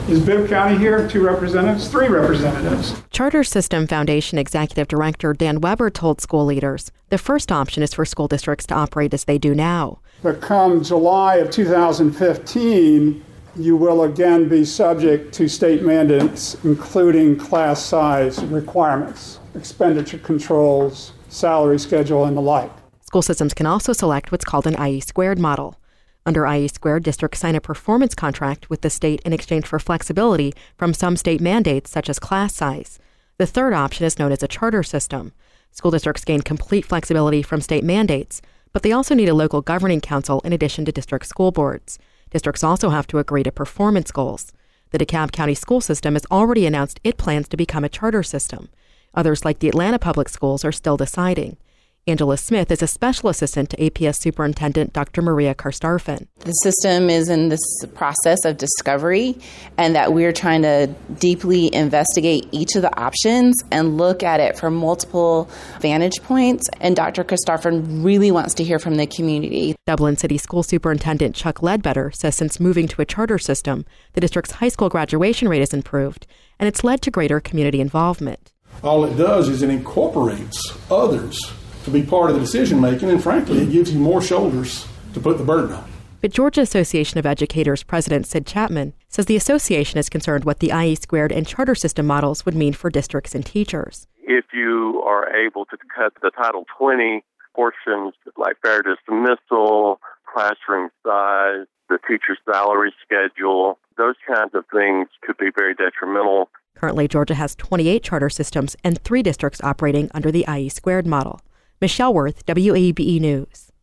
Is Bibb County here? 2 representatives? 3 representatives. Charter System Foundation Executive Director Dan Weber told school leaders the first option is for school districts to operate as they do now. But come July of 2015, you will again be subject to state mandates, including class size requirements, expenditure controls, salary schedule, and the like. School systems can also select what's called an IE squared model. Under IE squared, districts sign a performance contract with the state in exchange for flexibility from some state mandates, such as class size. The third option is known as a charter system. School districts gain complete flexibility from state mandates, but they also need a local governing council in addition to district school boards. Districts also have to agree to performance goals. The DeKalb County school system has already announced it plans to become a charter system. Others, like the Atlanta Public Schools, are still deciding. Angela Smith is a special assistant to APS Superintendent Dr. Maria Karstafen. The system is in this process of discovery, and that we're trying to deeply investigate each of the options and look at it from multiple vantage points. And Dr. Karstafen really wants to hear from the community. Dublin City School Superintendent Chuck Ledbetter says since moving to a charter system, the district's high school graduation rate has improved, and it's led to greater community involvement. All it does is it incorporates others to be part of the decision-making, and frankly, it gives you more shoulders to put the burden on. But Georgia Association of Educators President Sid Chapman says the association is concerned what the IE squared and charter system models would mean for districts and teachers. If you are able to cut the Title 20 portions like fair dismissal, classroom size, the teacher's salary schedule, those kinds of things could be very detrimental. Currently, Georgia has 28 charter systems and 3 districts operating under the IE squared model. Michelle Worth, WABE News.